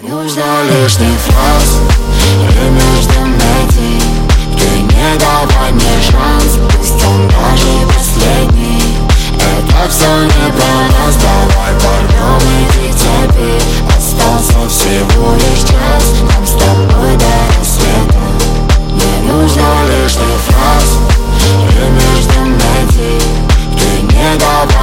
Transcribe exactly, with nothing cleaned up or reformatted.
нужно лишних фраз, время ждем найти. Ты не давай мне шанс, пусть он даже последний. Это все не про нас, давай порвем эти цепи. Остался всего лишь час, нам с тобой до рассвета. Не нужно лишних фраз, время ждем найти. Ты не давай